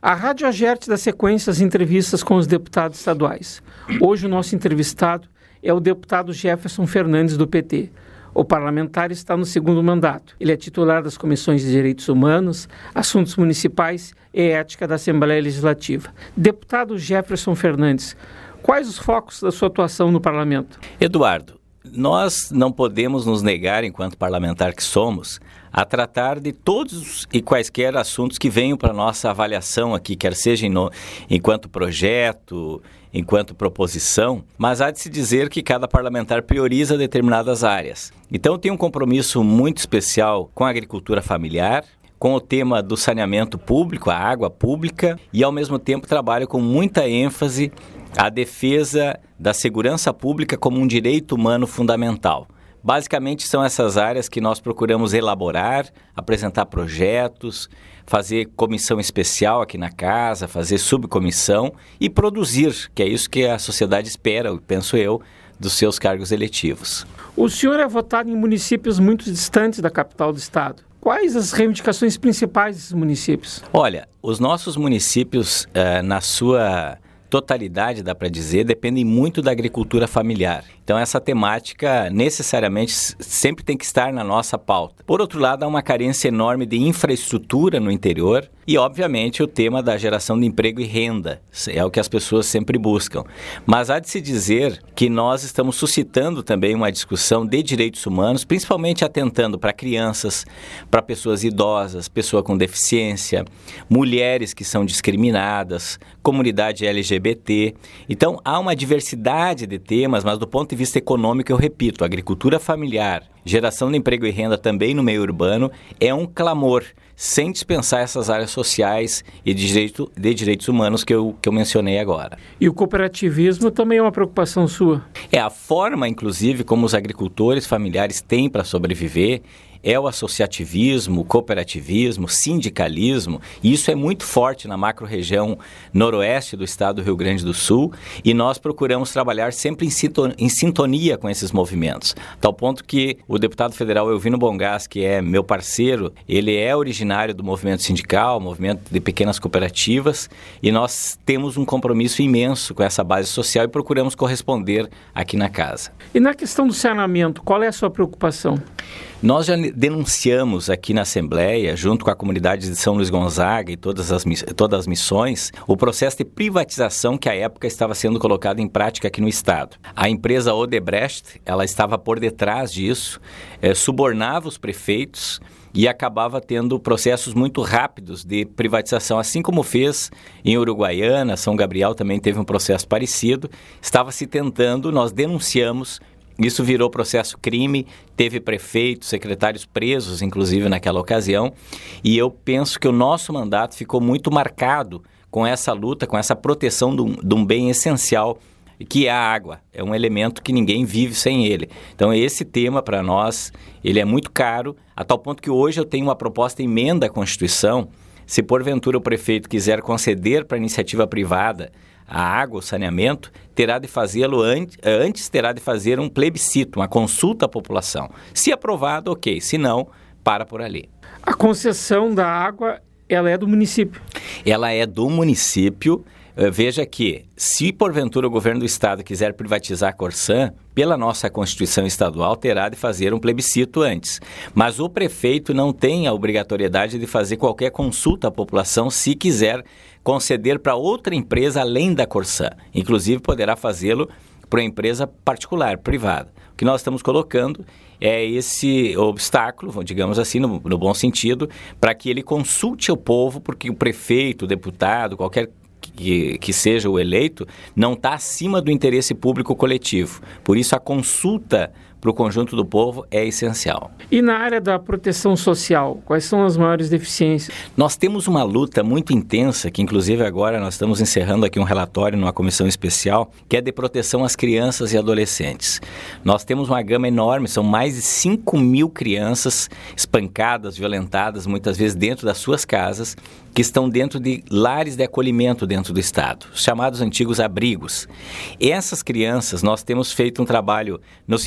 A Rádio Agerte dá sequência às entrevistas com os deputados estaduais. Hoje o nosso entrevistado é o deputado Jefferson Fernandes, do PT. O parlamentar está no segundo mandato. Ele é titular das Comissões de Direitos Humanos, Assuntos Municipais e Ética da Assembleia Legislativa. Deputado Jefferson Fernandes, quais os focos da sua atuação no parlamento? Eduardo, nós não podemos nos negar, enquanto parlamentar que somos, a tratar de todos e quaisquer assuntos que venham para a nossa avaliação aqui, quer seja enquanto projeto, enquanto proposição, mas há de se dizer que cada parlamentar prioriza determinadas áreas. Então, eu tenho um compromisso muito especial com a agricultura familiar, com o tema do saneamento público, a água pública, e ao mesmo tempo trabalho com muita ênfase a defesa da segurança pública como um direito humano fundamental. Basicamente são essas áreas que nós procuramos elaborar, apresentar projetos, fazer comissão especial aqui na casa, fazer subcomissão e produzir, que é isso que a sociedade espera, penso eu, dos seus cargos eletivos. O senhor é votado em municípios muito distantes da capital do estado. Quais as reivindicações principais desses municípios? Olha, os nossos municípios, na sua totalidade, dá para dizer, dependem muito da agricultura familiar. Então, essa temática necessariamente sempre tem que estar na nossa pauta. Por outro lado, há uma carência enorme de infraestrutura no interior e, obviamente, o tema da geração de emprego e renda. É o que as pessoas sempre buscam. Mas há de se dizer que nós estamos suscitando também uma discussão de direitos humanos, principalmente atentando para crianças, para pessoas idosas, pessoa com deficiência, mulheres que são discriminadas, comunidade LGBT. Então, há uma diversidade de temas, mas do ponto de vista econômico, eu repito, agricultura familiar, geração de emprego e renda também no meio urbano, é um clamor, sem dispensar essas áreas sociais e de direitos humanos que eu mencionei agora. E o cooperativismo também é uma preocupação sua? É a forma, inclusive, como os agricultores familiares têm para sobreviver, é o associativismo, o cooperativismo, sindicalismo, e isso é muito forte na macro-região noroeste do estado do Rio Grande do Sul, e nós procuramos trabalhar sempre em sintonia com esses movimentos, tal ponto que o deputado federal Elvino Bongás, que é meu parceiro, ele é originário do movimento sindical, movimento de pequenas cooperativas, e nós temos um compromisso imenso com essa base social e procuramos corresponder aqui na casa. E na questão do saneamento, qual é a sua preocupação? Nós já denunciamos aqui na Assembleia, junto com a comunidade de São Luís Gonzaga e todas as missões, o processo de privatização que à época estava sendo colocado em prática aqui no estado. A empresa Odebrecht, ela estava por detrás disso, subornava os prefeitos e acabava tendo processos muito rápidos de privatização, assim como fez em Uruguaiana. São Gabriel também teve um processo parecido. Estava se tentando, nós denunciamos. Isso virou processo crime, teve prefeitos, secretários presos, inclusive, naquela ocasião. E eu penso que o nosso mandato ficou muito marcado com essa luta, com essa proteção de um bem essencial, que é a água. É um elemento que ninguém vive sem ele. Então, esse tema, para nós, ele é muito caro, a tal ponto que hoje eu tenho uma proposta de emenda à Constituição. Se, porventura, o prefeito quiser conceder para a iniciativa privada a água, o saneamento, terá de fazê-lo antes terá de fazer um plebiscito, uma consulta à população. Se aprovado, ok. Se não, para por ali. A concessão da água, ela é do município? Ela é do município. Veja que, se porventura o governo do estado quiser privatizar a Corsã, pela nossa Constituição estadual, terá de fazer um plebiscito antes. Mas o prefeito não tem a obrigatoriedade de fazer qualquer consulta à população se quiser conceder para outra empresa além da Corsã. Inclusive, poderá fazê-lo para uma empresa particular, privada. O que nós estamos colocando é esse obstáculo, digamos assim, no bom sentido, para que ele consulte o povo, porque o prefeito, o deputado, qualquer que seja o eleito, não está acima do interesse público coletivo. Por isso, a consulta para o conjunto do povo é essencial. E na área da proteção social, quais são as maiores deficiências? Nós temos uma luta muito intensa, que inclusive agora nós estamos encerrando aqui um relatório numa comissão especial, que é de proteção às crianças e adolescentes. Nós temos uma gama enorme, são mais de 5.000 crianças espancadas, violentadas, muitas vezes dentro das suas casas, que estão dentro de lares de acolhimento dentro do estado, os chamados antigos abrigos. Essas crianças, nós temos feito um trabalho no sentido de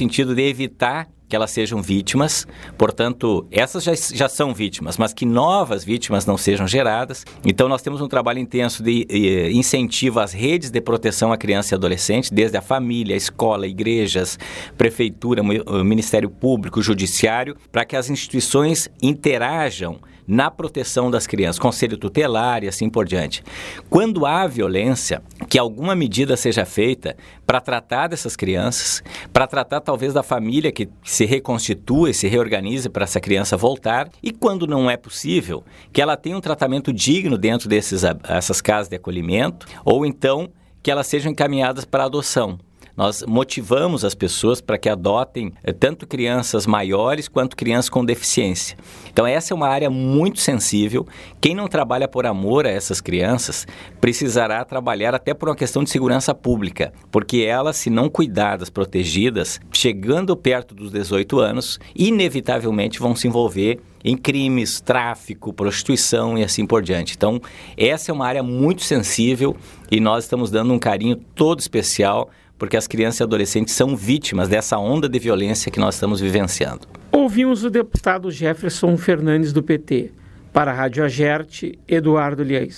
evitar que elas sejam vítimas, portanto, essas já são vítimas, mas que novas vítimas não sejam geradas. Então, nós temos um trabalho intenso de incentivo às redes de proteção à criança e adolescente, desde a família, a escola, igrejas, prefeitura, Ministério Público, Judiciário, para que as instituições interajam na proteção das crianças, conselho tutelar e assim por diante. Quando há violência, que alguma medida seja feita para tratar dessas crianças, para tratar talvez da família que se reconstitua e se reorganize para essa criança voltar, e quando não é possível, que ela tenha um tratamento digno dentro dessas casas de acolhimento, ou então que elas sejam encaminhadas para adoção. Nós motivamos as pessoas para que adotem tanto crianças maiores quanto crianças com deficiência. Então, essa é uma área muito sensível. Quem não trabalha por amor a essas crianças precisará trabalhar até por uma questão de segurança pública, porque elas, se não cuidadas, protegidas, chegando perto dos 18 anos, inevitavelmente vão se envolver em crimes, tráfico, prostituição e assim por diante. Então, essa é uma área muito sensível e nós estamos dando um carinho todo especial porque as crianças e adolescentes são vítimas dessa onda de violência que nós estamos vivenciando. Ouvimos o deputado Jefferson Fernandes, do PT. Para a Rádio Agerte, Eduardo Liais.